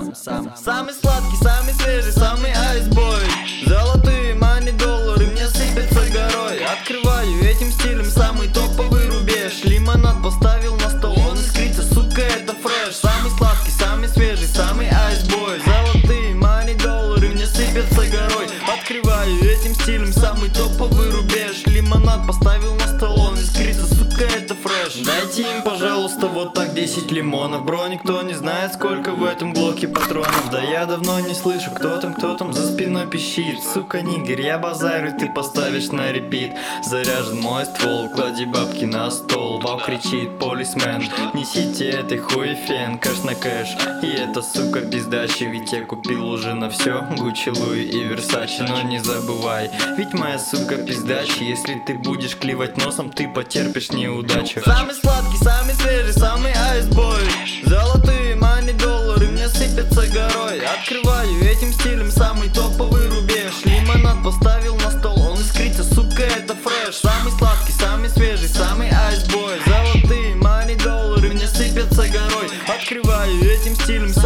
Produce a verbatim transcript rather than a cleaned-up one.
сам, сам. Самый сладкий, самый свежий, самый айсбой. Золотые мани доллары мне сыпятся горой. Открываю этим стилем самый топовый рубеж. Лимонад поставил на стол, он искрится, сука, это фреш. Самый сладкий, самый свежий, самый айсбой. Золотые мани доллары мне сыпятся горой. Открываю этим стилем самый топовый рубеж. Лимонад поставил на стол, он искрится, сука, это фреш. Дайте им, пожалуйста, вот так десять лимонов. Бро, никто не знает, сколько в этом глоке патронов. Да я давно не слышу, кто там, кто там за спиной пищит. Сука, нигер, я базарю, ты поставишь на репит. Заряжен мой ствол, клади бабки на стол. Вау кричит полисмен, несите этой хуй фен. Кэш на кэш, и это, сука, без дачи. Ведь я купил уже на все Гуччи, Луи и Версачи. Но не забывай, ведь моя сука пиздачи. Если ты будешь клевать носом, ты потерпишь неудачу. Самый сладкий, самый свежий, самый айсбой. Золотые мани доллары мне сыпятся горой. Открываю этим стилем самый топовый рубеж. Лимонад поставил на стол, он искрится, сука, это фреш. Самый сладкий, самый свежий, самый айсбой. Золотые мани доллары мне сыпятся горой. Открываю этим стилем